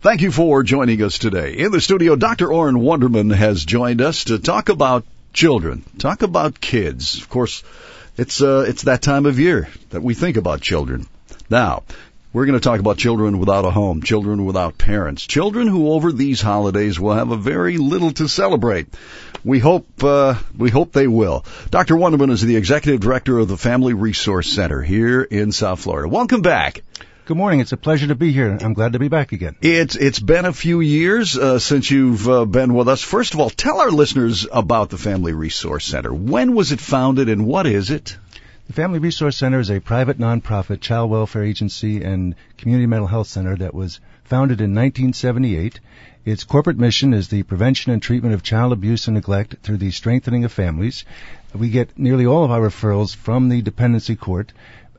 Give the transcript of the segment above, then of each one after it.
Thank you for joining us today. In the studio, Dr. Orrin Wunderman has joined us to talk about children, talk about kids. Of course, it's that time of year that we think about children. Now, we're going to talk about children without a home, children without parents, children who over these holidays will have a very little to celebrate. We hope they will. Dr. Wunderman is the executive director of the Family Resource Center here in South Florida. Welcome back. Good morning. It's a pleasure to be here. I'm glad to be back again. It's been a few years since you've been with us. First of all, tell our listeners about the Family Resource Center. When was it founded and what is it? The Family Resource Center is a private nonprofit child welfare agency and community mental health center that was founded in 1978. Its corporate mission is the prevention and treatment of child abuse and neglect through the strengthening of families. We get nearly all of our referrals from the dependency court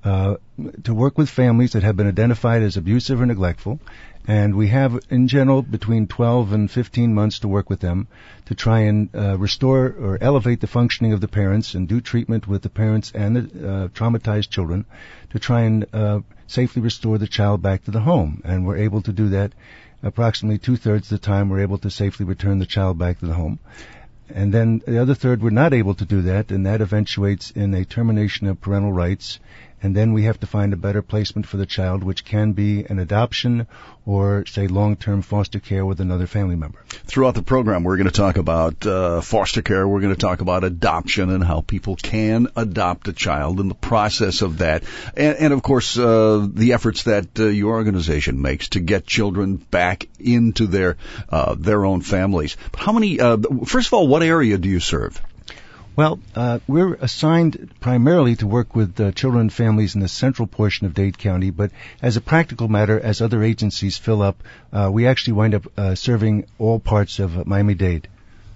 to work with families that have been identified as abusive or neglectful, and we have, in general, between 12 and 15 months to work with them to try and restore or elevate the functioning of the parents and do treatment with the parents and the traumatized children to try and safely restore the child back to the home. And we're able to do that approximately two-thirds of the time. We're able to safely return the child back to the home. And then the other third, we're not able to do that, and that eventuates in a termination of parental rights. And then we have to find a better placement for the child, which can be an adoption or, say, long-term foster care with another family member. Throughout the program, we're going to talk about foster care. We're going to talk about adoption and how people can adopt a child and the process of that. And of course, the efforts that your organization makes to get children back into their own families. How many, first of all, what area do you serve? Well, we're assigned primarily to work with children and families in the central portion of Dade County, but as a practical matter, as other agencies fill up, we actually wind up serving all parts of Miami-Dade.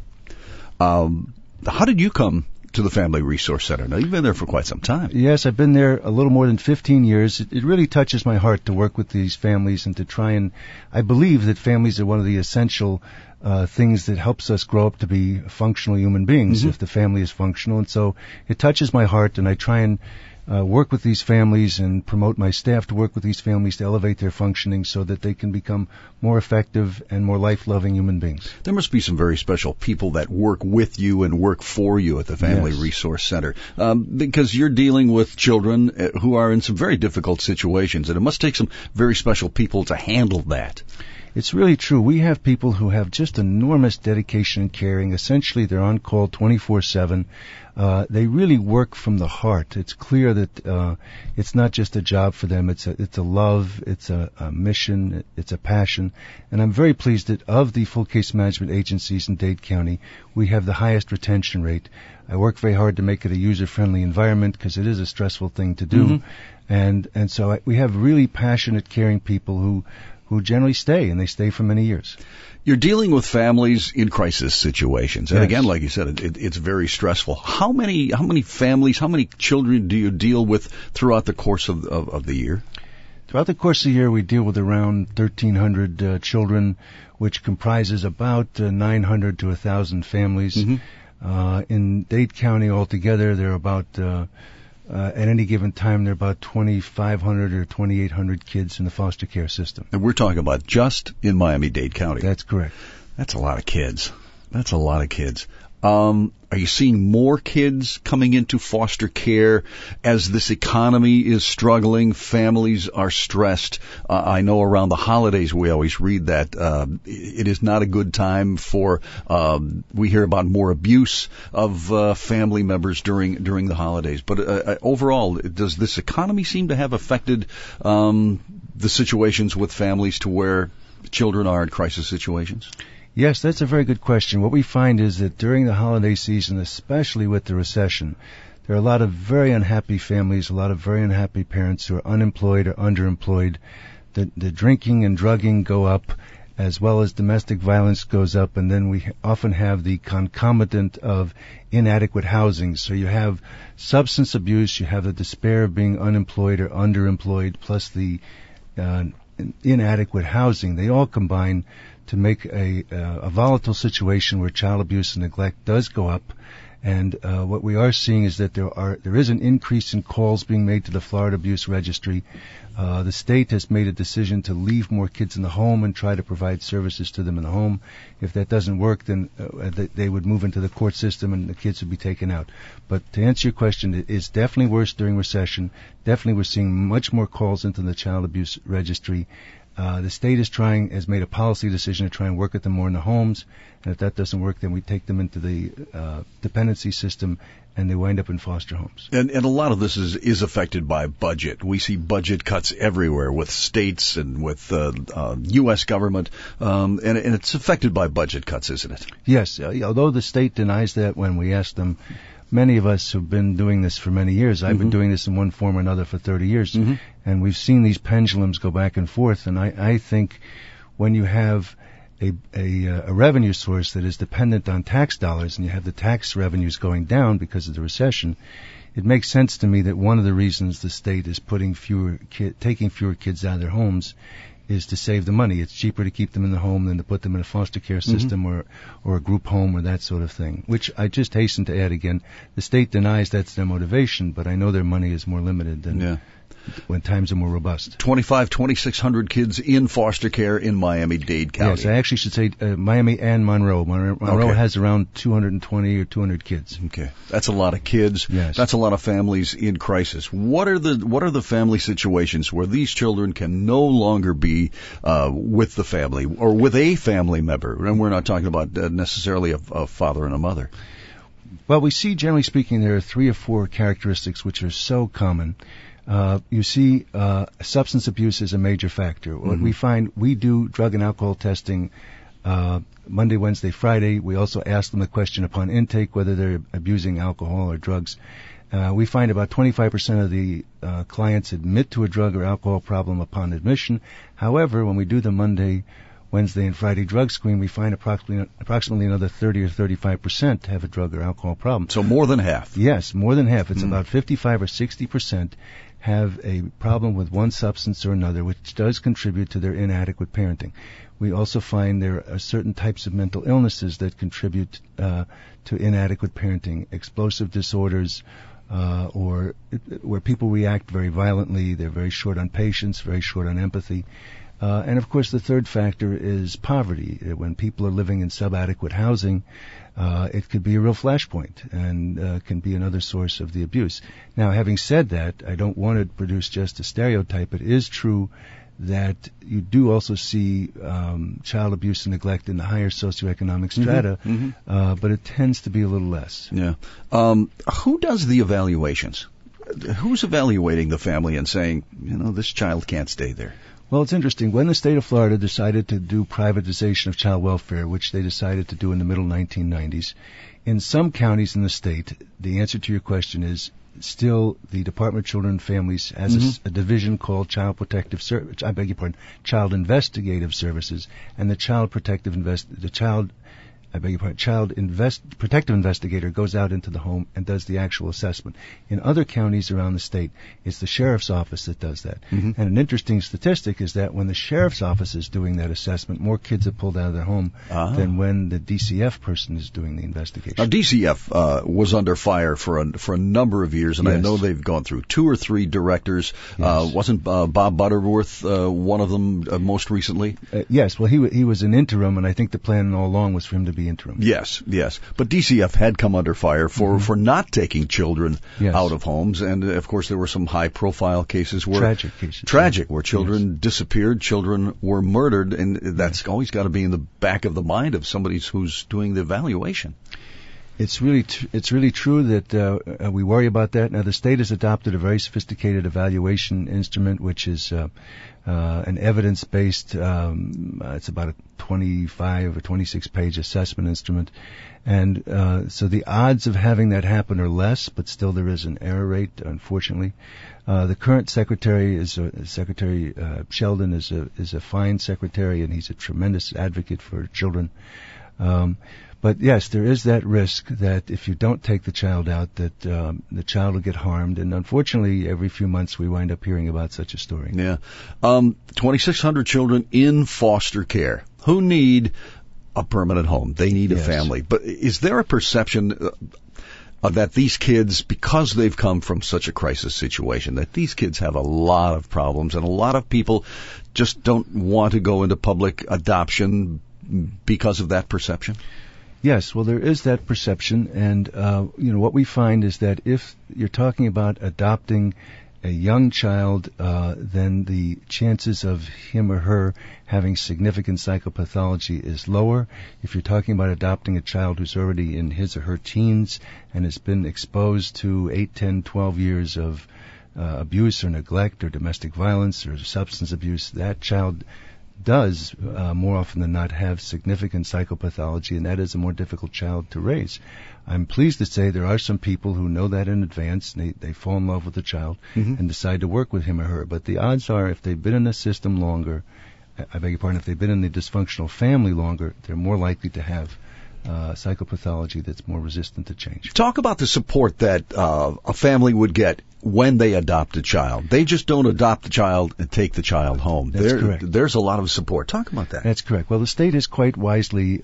How did you come to the Family Resource Center? Now, you've been there for quite some time. Yes, I've been there a little more than 15 years. It really touches my heart to work with these families and to try and, I believe that families are one of the essential things that helps us grow up to be functional human beings, if the family is functional. And so it touches my heart, and I try and work with these families and promote my staff to work with these families to elevate their functioning so that they can become more effective and more life-loving human beings. There must be some very special people that work with you and work for you at the Family Resource Center, because you're dealing with children who are in some very difficult situations, and it must take some very special people to handle that. It's really true. We have people who have just enormous dedication and caring. Essentially, they're on call 24/7. They really work from the heart. It's clear that it's not just a job for them. It's a love. It's a mission. It's a passion. And I'm very pleased that of the full case management agencies in Dade County, we have the highest retention rate. I work very hard to make it a user-friendly environment because it is a stressful thing to do. And so we have really passionate, caring people who generally stay, and they stay for many years. You're dealing with families in crisis situations. And again, like you said, it's very stressful. How many families, how many children do you deal with throughout the course of the year? Throughout the course of the year, we deal with around 1,300 children, which comprises about 900 to 1,000 families. In Dade County altogether, there are about at any given time, there are about 2,500 or 2,800 kids in the foster care system. And we're talking about just in Miami-Dade County. That's correct. That's a lot of kids. Are you seeing more kids coming into foster care as this economy is struggling? Families are stressed. I know around the holidays we always read that it is not a good time for. We hear about more abuse of family members during the holidays. But overall, does this economy seem to have affected the situations with families to where children are in crisis situations? Yes, that's a very good question. What we find is that during the holiday season, especially with the recession, there are a lot of very unhappy families, a lot of very unhappy parents who are unemployed or underemployed. The drinking and drugging go up, as well as domestic violence goes up, and then we often have the concomitant of inadequate housing. So you have substance abuse, you have the despair of being unemployed or underemployed, plus the inadequate housing. They all combine to make a volatile situation where child abuse and neglect does go up. And what we are seeing is that there is an increase in calls being made to the Florida Abuse Registry. The state has made a decision to leave more kids in the home and try to provide services to them in the home. If that doesn't work, then they would move into the court system and the kids would be taken out. But to answer your question, it's definitely worse during recession. Definitely we're seeing much more calls into the Child Abuse Registry. The state has made a policy decision to try and work with them more in the homes, and if that doesn't work, then we take them into the dependency system, and they wind up in foster homes. And a lot of this is affected by budget. We see budget cuts everywhere with states and with U.S. government, and it's affected by budget cuts, isn't it? Yes, although the state denies that when we ask them. Many of us have been doing this for many years. I've been doing this in one form or another for 30 years. And we've seen these pendulums go back and forth. And I think when you have a revenue source that is dependent on tax dollars and you have the tax revenues going down because of the recession, it makes sense to me that one of the reasons the state is taking fewer kids out of their homes is to save the money. It's cheaper to keep them in the home than to put them in a foster care system or a group home or that sort of thing, which I just hasten to add again. The state denies that's their motivation, but I know their money is more limited than when times are more robust. 2,600 kids in foster care in Miami-Dade County. Yes, I actually should say Miami and Monroe. Monroe has around 220 or 200 kids. Okay, that's a lot of kids. Yes. That's a lot of families in crisis. What are the family situations where these children can no longer be with the family or with a family member? And we're not talking about necessarily a father and a mother. Well, we see, generally speaking, there are 3 or 4 characteristics which are so common. You see, substance abuse is a major factor. What we find, we do drug and alcohol testing Monday, Wednesday, Friday. We also ask them a question upon intake whether they're abusing alcohol or drugs. We find about 25% of the clients admit to a drug or alcohol problem upon admission. However, when we do the Monday, Wednesday, and Friday drug screen, we find approximately another 30 or 35% have a drug or alcohol problem. So more than half. Yes, more than half. It's about 55 or 60% have a problem with one substance or another, which does contribute to their inadequate parenting. We also find there are certain types of mental illnesses that contribute to inadequate parenting, explosive disorders, or where people react very violently. They're very short on patience, very short on empathy. And of course, the third factor is poverty. When people are living in subadequate housing, it could be a real flashpoint and can be another source of the abuse. Now, having said that, I don't want to produce just a stereotype. It is true that you do also see child abuse and neglect in the higher socioeconomic strata, but it tends to be a little less. Yeah. Who does the evaluations? Who's evaluating the family and saying, this child can't stay there? Well, it's interesting. When the state of Florida decided to do privatization of child welfare, which they decided to do in the middle 1990s, in some counties in the state, the answer to your question is still the Department of Children and Families has a division called Child Investigative Services, and the Child Protective Investigator goes out into the home and does the actual assessment. In other counties around the state, it's the sheriff's office that does that. And an interesting statistic is that when the sheriff's office is doing that assessment, more kids are pulled out of their home than when the DCF person is doing the investigation. Now, DCF was under fire for a number of years, and I know they've gone through 2 or 3 directors. Wasn't Bob Butterworth one of them most recently? Yes. Well, he was an interim, and I think the plan all along was for him to be interim. Yes. But DCF had come under fire for not taking children out of homes. And, of course, there were some high-profile cases where... Tragic, where children disappeared, children were murdered, and that's always got to be in the back of the mind of somebody who's doing the evaluation. It's really true that we worry about that. Now, the state has adopted a very sophisticated evaluation instrument, which is an evidence-based, it's about a 25 or 26-page assessment instrument. And so the odds of having that happen are less, but still there is an error rate, unfortunately. The current secretary Secretary Sheldon is a fine secretary, and he's a tremendous advocate for children. But yes, there is that risk that if you don't take the child out, that the child will get harmed. And unfortunately, every few months we wind up hearing about such a story. Yeah. 2,600 children in foster care who need a permanent home. They need a Yes. family. But is there a perception that these kids, because they've come from such a crisis situation, that these kids have a lot of problems, and a lot of people just don't want to go into public adoption because of that perception? Yes, well, there is that perception, and what we find is that if you're talking about adopting a young child, then the chances of him or her having significant psychopathology is lower. If you're talking about adopting a child who's already in his or her teens and has been exposed to 8, 10, 12 years of abuse or neglect or domestic violence or substance abuse, that child does more often than not have significant psychopathology, and that is a more difficult child to raise. I'm pleased to say there are some people who know that in advance, and they fall in love with the child and decide to work with him or her. But the odds are, if they've been in the system longer, I beg your pardon, if they've been in the dysfunctional family longer, they're more likely to have psychopathology that's more resistant to change. Talk about the support that a family would get when they adopt a child. They just don't adopt the child and take the child home. That's correct. There's a lot of support. Talk about that. That's correct. Well, the state has quite wisely,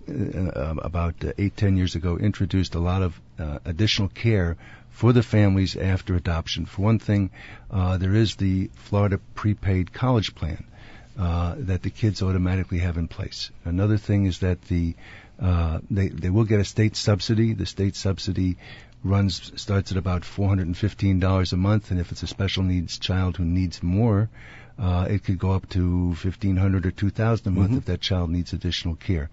about 8, 10 years ago, introduced a lot of additional care for the families after adoption. For one thing, there is the Florida prepaid college plan that the kids automatically have in place. Another thing is that they will get a state subsidy. The state subsidy starts at about $415 a month, and if it's a special needs child who needs more, it could go up to $1,500 or $2,000 a month if that child needs additional care.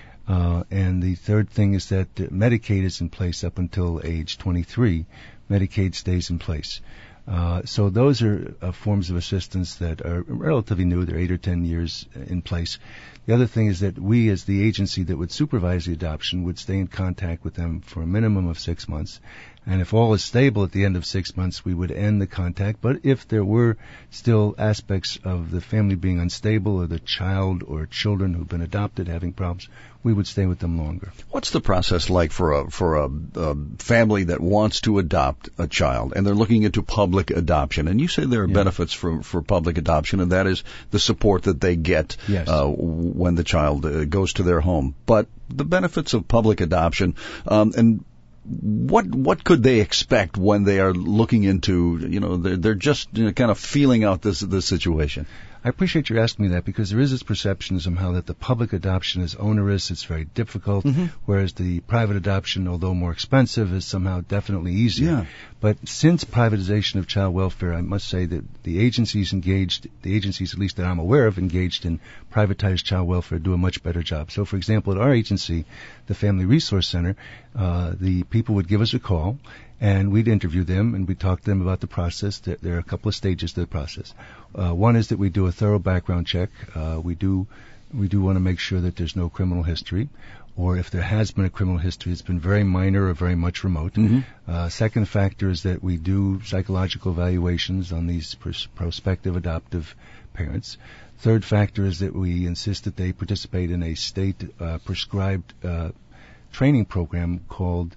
And the third thing is that Medicaid is in place up until age 23. Medicaid stays in place. So those are forms of assistance that are relatively new. They're 8 or 10 years in place. The other thing is that we, as the agency that would supervise the adoption, would stay in contact with them for a minimum of 6 months. And if all is stable at the end of 6 months, we would end the contact. But if there were still aspects of the family being unstable, or the child or children who've been adopted having problems, we would stay with them longer. What's the process like for a family that wants to adopt a child and they're looking into public adoption? And you say there are benefits for public adoption, and that is the support that they get when the child goes to their home. But the benefits of public adoption, and what could they expect when they are looking into, they're just kind of feeling out this situation? I appreciate you asking me that, because there is this perception somehow that the public adoption is onerous, it's very difficult, whereas the private adoption, although more expensive, is somehow definitely easier. Yeah. But since privatization of child welfare, I must say that the agencies at least that I'm aware of, engaged in privatized child welfare, do a much better job. So, for example, at our agency, the Family Resource Center, the people would give us a call, and we'd interview them, and we'd talk to them about the process. There are a couple of stages to the process. One is that we do a thorough background check. We do want to make sure that there's no criminal history, or if there has been a criminal history, it's been very minor or very much remote. Second factor is that we do psychological evaluations on these prospective adoptive parents. Third factor is that we insist that they participate in a state prescribed training program called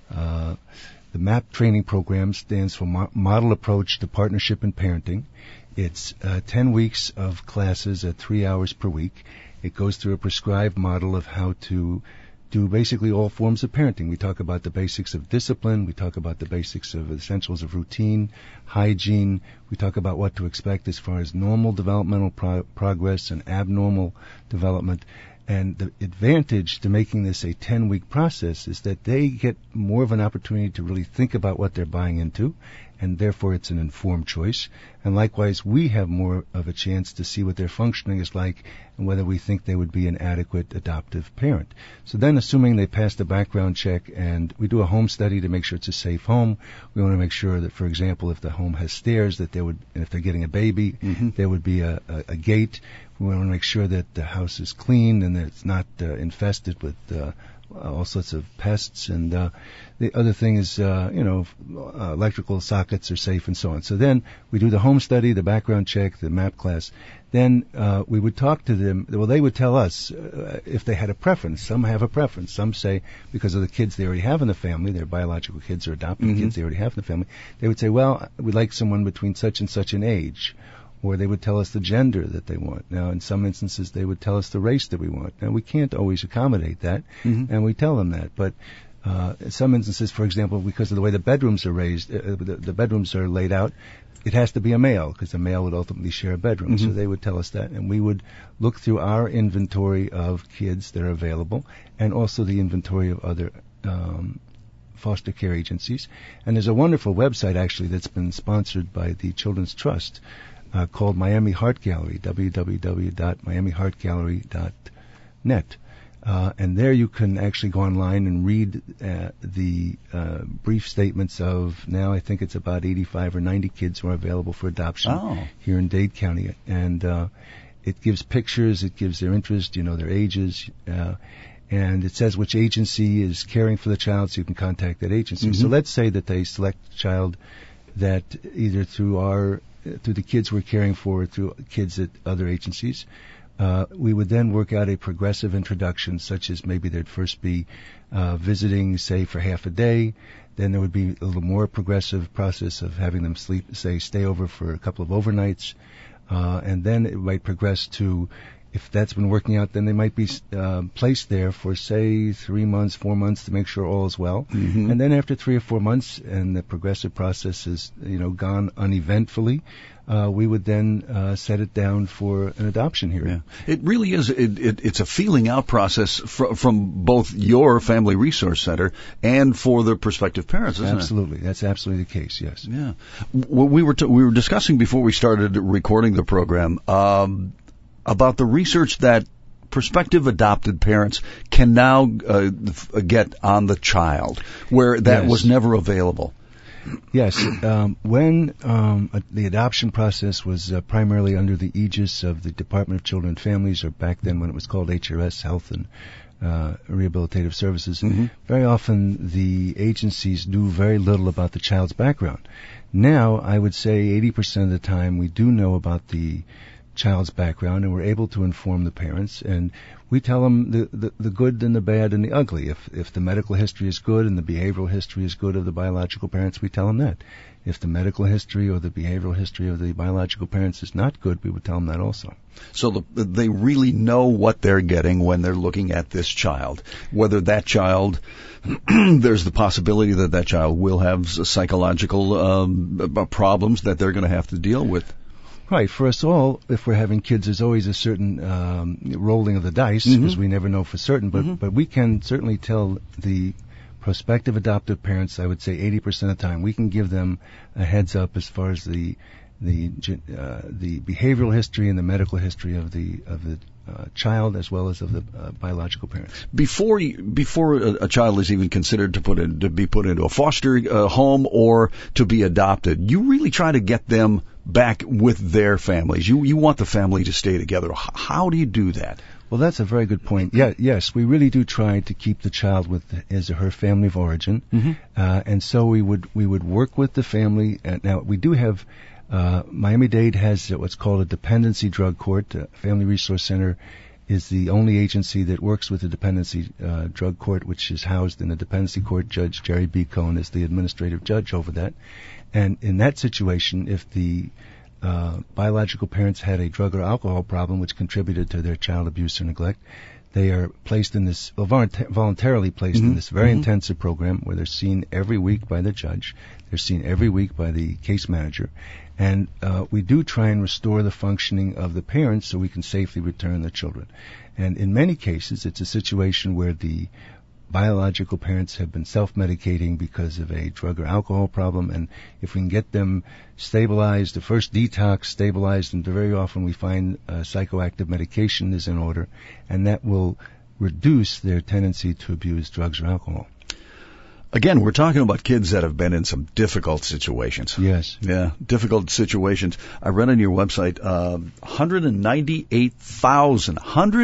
the MAP training program. Stands for Model Approach to Partnership in Parenting. It's 10 weeks of classes at 3 hours per week. It goes through a prescribed model of how to do basically all forms of parenting. We talk about the basics of discipline. We talk about the basics of essentials of routine, hygiene. We talk about what to expect as far as normal developmental progress and abnormal development. And the advantage to making this a 10-week process is that they get more of an opportunity to really think about what they're buying into, and therefore it's an informed choice. And likewise, we have more of a chance to see what their functioning is like and whether we think they would be an adequate adoptive parent. So then, assuming they pass the background check, and we do a home study to make sure it's a safe home, we want to make sure that, for example, if the home has stairs, that and if they're getting a baby, there would be a gate. We want to make sure that the house is clean and that it's not infested with all sorts of pests. And the other thing is, electrical sockets are safe and so on. So then we do the home study, the background check, the MAP class. Then we would talk to them. Well, they would tell us if they had a preference. Some have a preference. Some say because of the kids they already have in the family, their biological kids or adopted kids they already have in the family, they would say, well, we'd like someone between such and such an age. or they would tell us the gender that they want. Now, in some instances, they would tell us the race that we want. Now, we can't always accommodate that, and we tell them that. But in some instances, for example, because of the way the bedrooms are the bedrooms are laid out, it has to be a male, because a male would ultimately share a bedroom. So they would tell us that, and we would look through our inventory of kids that are available, and also the inventory of other foster care agencies. And there's a wonderful website, actually, that's been sponsored by the Children's Trust called Miami Heart Gallery, www.miamiheartgallery.net. And there you can actually go online and read the brief statements of, now I think it's about 85 or 90 kids who are available for adoption here in Dade County. And it gives pictures, it gives their interest, their ages, and it says which agency is caring for the child, so you can contact that agency. So let's say that they select a child that either through the kids we're caring for or through kids at other agencies. We would then work out a progressive introduction, such as maybe there'd first be visiting, say, for half a day. Then there would be a little more progressive process of having them stay over for a couple of overnights. And then it might progress to, if that's been working out, then they might be placed there for, say, 3 months, 4 months to make sure all is well. And then after 3 or 4 months, and the progressive process is, gone uneventfully, we would then set it down for an adoption hearing. It really is. It's a feeling out process from both your Family Resource Center and for the prospective parents, isn't it? Absolutely. That's absolutely the case, yes. Yeah. We were discussing before we started recording the program about the research that prospective adopted parents can now get on the child, where that was never available. Yes. When the adoption process was primarily under the aegis of the Department of Children and Families, or back then when it was called HRS, Health and Rehabilitative Services, very often the agencies knew very little about the child's background. Now, I would say 80% of the time we do know about the child's background, and we're able to inform the parents, and we tell them the good and the bad and the ugly. If the medical history is good and the behavioral history is good of the biological parents, we tell them that. If the medical history or the behavioral history of the biological parents is not good, we would tell them that also. So they really know what they're getting when they're looking at this child. Whether that child, there's the possibility that child will have psychological problems that they're going to have to deal with. Right. For us all, if we're having kids, there's always a certain rolling of the dice, because we never know for certain. But we can certainly tell the prospective adoptive parents, I would say 80% of the time, we can give them a heads up as far as the behavioral history and the medical history of the child, as well as of the biological parents. Before a child is even considered to be put into a foster home or to be adopted, you really try to get them back with their families. You want the family to stay together. How do you do that? Well, that's a very good point. Yes, we really do try to keep the child with his or her family of origin, and so we would work with the family. Now we do have. Miami-Dade has what's called a dependency drug court. Family Resource Center is the only agency that works with the dependency drug court, which is housed in the dependency court. Judge Jerry B. Cohn is the administrative judge over that. And in that situation, if the biological parents had a drug or alcohol problem which contributed to their child abuse or neglect, they are placed in this, voluntarily placed in this very intensive program where they're seen every week by the judge. They're seen every week by the case manager. And we do try and restore the functioning of the parents so we can safely return the children. And in many cases, it's a situation where the biological parents have been self-medicating because of a drug or alcohol problem, and if we can get them stabilized, the first detox stabilized, and very often we find psychoactive medication is in order, and that will reduce their tendency to abuse drugs or alcohol. Again, we're talking about kids that have been in some difficult situations. Yes. Yeah, difficult situations. I read on your website 198,000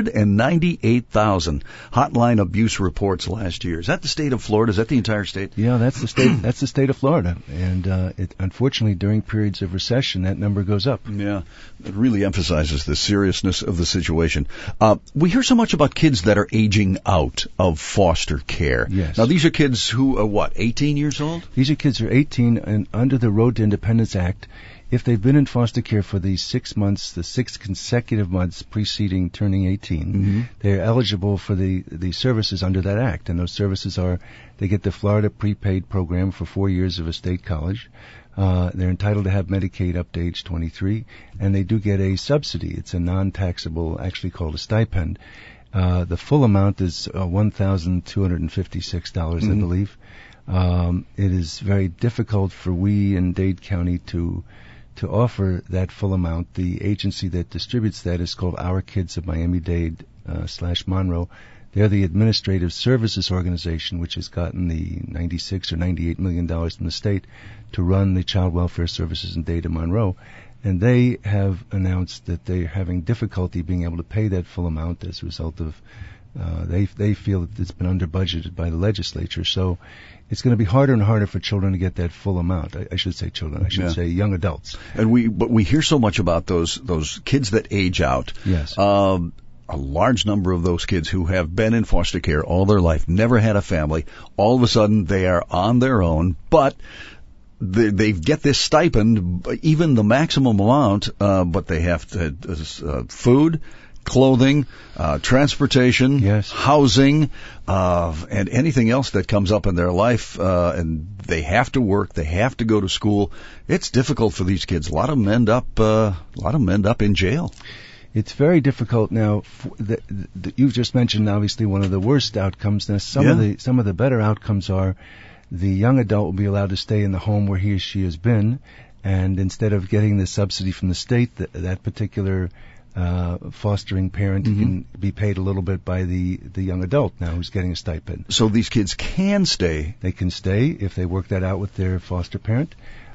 hotline abuse reports last year. Is that the state of Florida? Is that the entire state? Yeah, that's the state. That's the state of Florida. And unfortunately, during periods of recession, that number goes up. Yeah, it really emphasizes the seriousness of the situation. We hear so much about kids that are aging out of foster care. Yes. Now, these are kids who what, 18 years old? These are kids who are 18 and under the Road to Independence Act. If they've been in foster care for the 6 months, the 6 consecutive months preceding turning 18, they're eligible for the services under that act. And those services are, they get the Florida prepaid program for 4 years of a state college. They're entitled to have Medicaid up to age 23, and they do get a subsidy. It's a non-taxable, actually called a stipend. The full amount is $1,256, I believe. It is very difficult for we in Dade County to offer that full amount. The agency that distributes that is called Our Kids of Miami-Dade /Monroe. They're the administrative services organization which has gotten the $96 or $98 million from the state to run the child welfare services in Dade and Monroe. And they have announced that they're having difficulty being able to pay that full amount as a result of they feel that it's been under budgeted by the legislature. So it's going to be harder and harder for children to get that full amount. I should say children. I should say young adults. And we hear so much about those kids that age out. Yes. A large number of those kids who have been in foster care all their life, never had a family, all of a sudden they are on their own, but they get this stipend, even the maximum amount, but they have to food, clothing, transportation, housing, and anything else that comes up in their life, and they have to work, they have to go to school. It's difficult for these kids. A lot of them end up in jail. It's very difficult now. You've just mentioned obviously one of the worst outcomes. Now some of the better outcomes are the young adult will be allowed to stay in the home where he or she has been, and instead of getting the subsidy from the state, that particular fostering parent can be paid a little bit by the young adult now who's getting a stipend. So these kids can stay. They can stay if they work that out with their foster parent.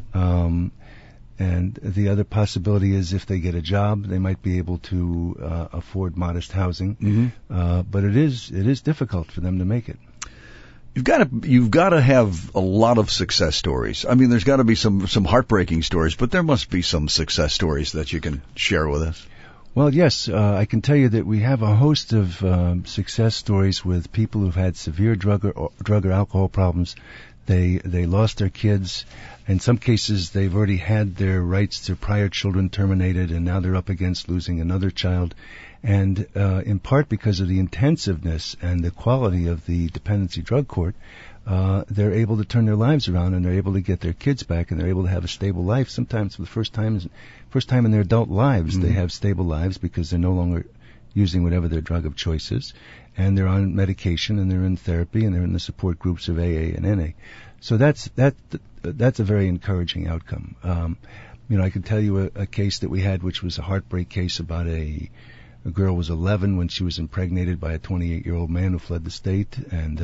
And the other possibility is if they get a job, they might be able to afford modest housing. But it is difficult for them to make it. You've got to have a lot of success stories. I mean, there's got to be some heartbreaking stories, but there must be some success stories that you can share with us. Well, yes, I can tell you that we have a host of success stories with people who've had severe drug or alcohol problems. They lost their kids. In some cases, they've already had their rights to prior children terminated, and now they're up against losing another child. And in part because of the intensiveness and the quality of the dependency drug court, they're able to turn their lives around, and they're able to get their kids back, and they're able to have a stable life. Sometimes for the first time in their adult lives, they have stable lives because they're no longer using whatever their drug of choice is, and they're on medication, and they're in therapy, and they're in the support groups of AA and NA. So that's a very encouraging outcome. I can tell you a case that we had, which was a heartbreak case about a girl was 11 when she was impregnated by a 28-year-old man who fled the state,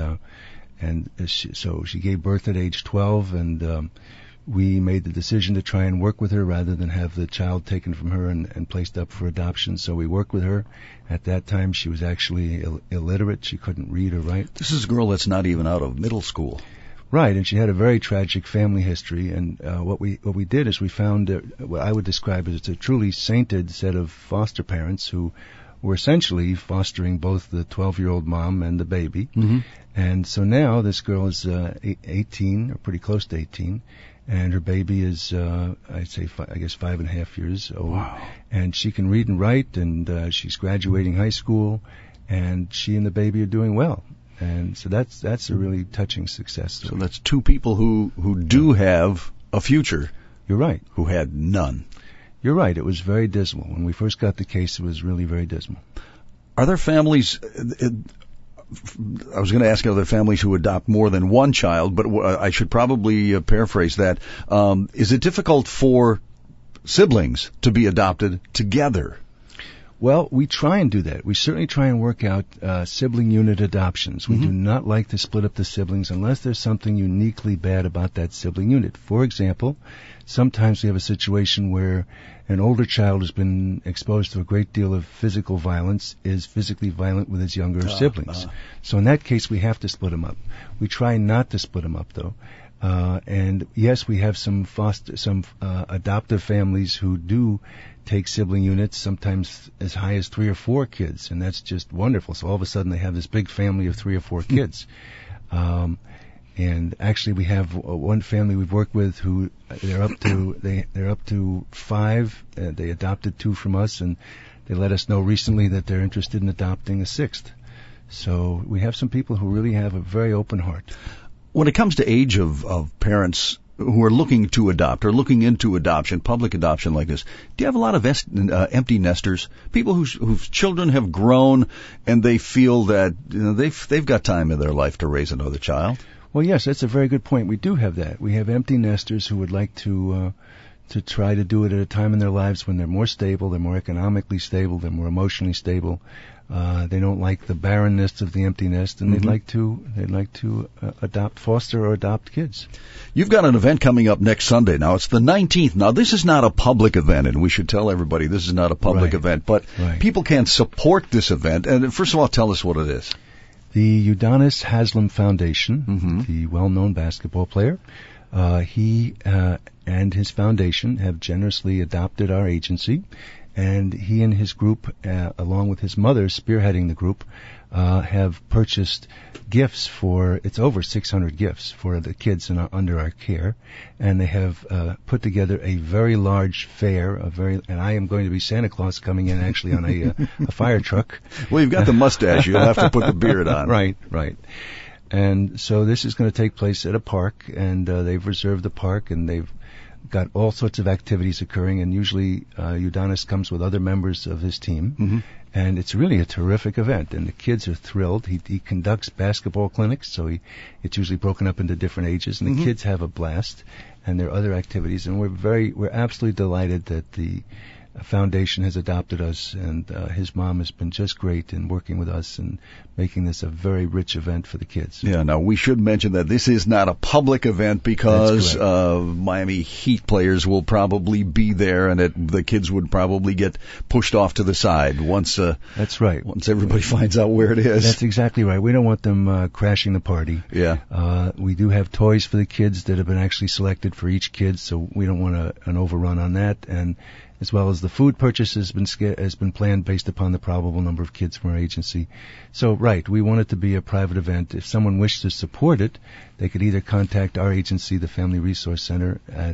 so she gave birth at age 12, and we made the decision to try and work with her rather than have the child taken from her and placed up for adoption. So we worked with her. At that time, she was actually illiterate. She couldn't read or write. This is a girl that's not even out of middle school. Right, and she had a very tragic family history. And what we did is we found what I would describe as a truly sainted set of foster parents who were essentially fostering both the 12-year-old mom and the baby. And so now this girl is 18, or pretty close to 18, and her baby is, I'd say, 5.5 years old. Wow. And she can read and write, and she's graduating high school, and she and the baby are doing well. And so that's a really touching success story. So that's two people who do have a future. You're right. Who had none. You're right. It was very dismal. When we first got the case, it was really very dismal. Are there families... I was going to ask, are there families who adopt more than one child, but I should probably paraphrase that. Is it difficult for siblings to be adopted together? Well, we try and do that. We certainly try and work out sibling unit adoptions. We do not like to split up the siblings unless there's something uniquely bad about that sibling unit. For example, sometimes we have a situation where an older child has been exposed to a great deal of physical violence, is physically violent with his younger siblings. So in that case, we have to split them up. We try not to split them up, though. And yes, we have some adoptive families who do take sibling units, sometimes as high as 3 or 4 kids, and that's just wonderful. So all of a sudden they have this big family of 3 or 4 kids. And actually, we have one family we've worked with who they're up to 5. They adopted 2 from us, and they let us know recently that they're interested in adopting a 6th. So we have some people who really have a very open heart. When it comes to age of parents who are looking to adopt or looking into adoption, public adoption like this, do you have a lot of empty nesters, people whose children have grown and they feel that they've got time in their life to raise another child? Well, yes, that's a very good point. We do have that. We have empty nesters who would like to try to do it at a time in their lives when they're more stable, they're more economically stable, they're more emotionally stable. They don't like the barrenness of the empty nest, and they'd like to adopt, foster, or adopt kids. You've got an event coming up next Sunday. Now, it's the 19th. Now, this is not a public event, and we should tell everybody this is not a public event, but people can support this event. And first of all, tell us what it is. The Udonis Haslem Foundation, the well-known basketball player, he and his foundation have generously adopted our agency. And he and his group, along with his mother spearheading the group, have purchased gifts it's over 600 gifts for the kids under our care. And they have put together a very large fair, and I am going to be Santa Claus coming in actually on a fire truck. Well, you've got the mustache. You'll have to put the beard on. Right. And so this is going to take place at a park, and they've reserved the park, and they've got all sorts of activities occurring, and usually Udonis comes with other members of his team, and it's really a terrific event, and the kids are thrilled. He conducts basketball clinics, so it's usually broken up into different ages, and the kids have a blast, and there are other activities, and we're absolutely delighted that the foundation has adopted us, and his mom has been just great in working with us and making this a very rich event for the kids. Yeah, now we should mention that this is not a public event because Miami Heat players will probably be there, and the kids would probably get pushed off to the side once. That's right. Once everybody finds out where it is. That's exactly right. We don't want them crashing the party. Yeah. We do have toys for the kids that have been actually selected for each kid, so we don't want an overrun on that, and as well as the food purchase has been planned based upon the probable number of kids from our agency. So, we want it to be a private event. If someone wished to support it, they could either contact our agency, the Family Resource Center, at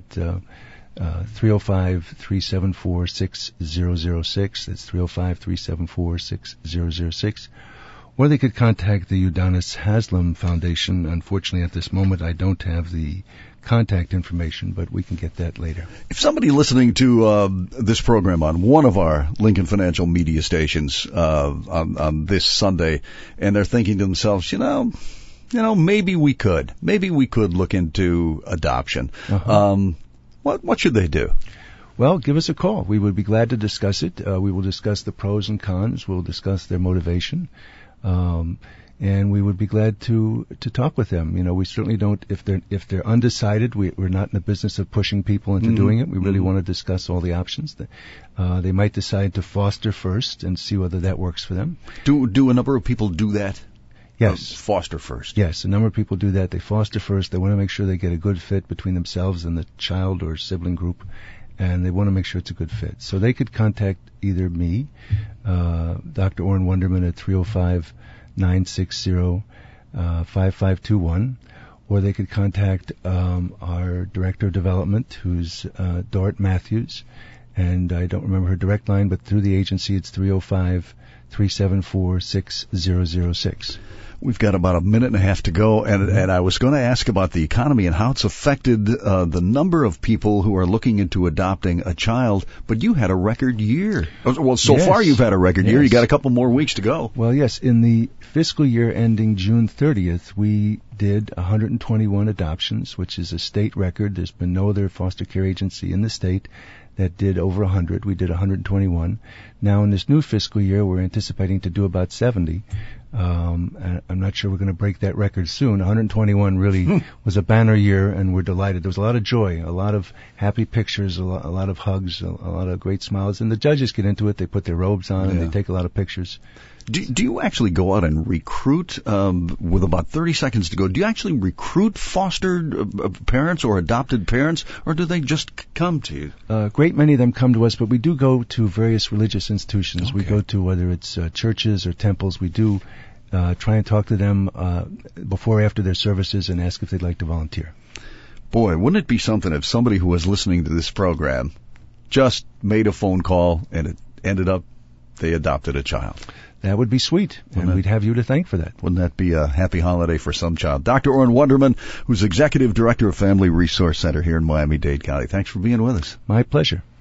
305-374-6006. That's 305-374-6006. Or they could contact the Udonis Haslem Foundation. Unfortunately, at this moment, I don't have the contact information, but we can get that later. If somebody listening to this program on one of our Lincoln Financial media stations on this Sunday, and they're thinking to themselves, maybe we could look into adoption. What should they do? Well, give us a call. We would be glad to discuss it. We will discuss the pros and cons. We'll discuss their motivation. And we would be glad to talk with them. We certainly don't, if they're undecided, we're not in the business of pushing people into doing it. We really want to discuss all the options. They might decide to foster first and see whether that works for them. Do a number of people do that? Yes. Foster first. Yes, a number of people do that. They foster first. They want to make sure they get a good fit between themselves and the child or sibling group, and they want to make sure it's a good fit. So they could contact either me, Dr. Orrin Wunderman, at 305-960-5521, or they could contact our Director of Development, who's Dort Matthews, and I don't remember her direct line, but through the agency it's 305-374-6006. We've got about a minute and a half to go, and I was going to ask about the economy and how it's affected the number of people who are looking into adopting a child, but you had a record year. Well, so far you've had a record year. You got a couple more weeks to go. Well, yes. In the fiscal year ending June 30th, we did 121 adoptions, which is a state record. There's been no other foster care agency in the state that did over 100. We did 121. Now, in this new fiscal year, we're anticipating to do about 70. I'm not sure we're going to break that record soon. 121 really was a banner year, and we're delighted. There was a lot of joy, a lot of happy pictures, a lot of hugs, a lot of great smiles. And the judges get into it. They put their robes on, and they take a lot of pictures. Do you actually go out and recruit, with about 30 seconds to go, do you actually recruit fostered parents or adopted parents, or do they just come to you? A great many of them come to us, but we do go to various religious institutions. Okay. We go to, whether it's churches or temples, we do try and talk to them before or after their services and ask if they'd like to volunteer. Boy, wouldn't it be something if somebody who was listening to this program just made a phone call and it ended up they adopted a child? That would be sweet, and we'd have you to thank for that. Wouldn't that be a happy holiday for some child? Dr. Orrin Wunderman, who's Executive Director of Family Resource Center here in Miami-Dade County. Thanks for being with us. My pleasure.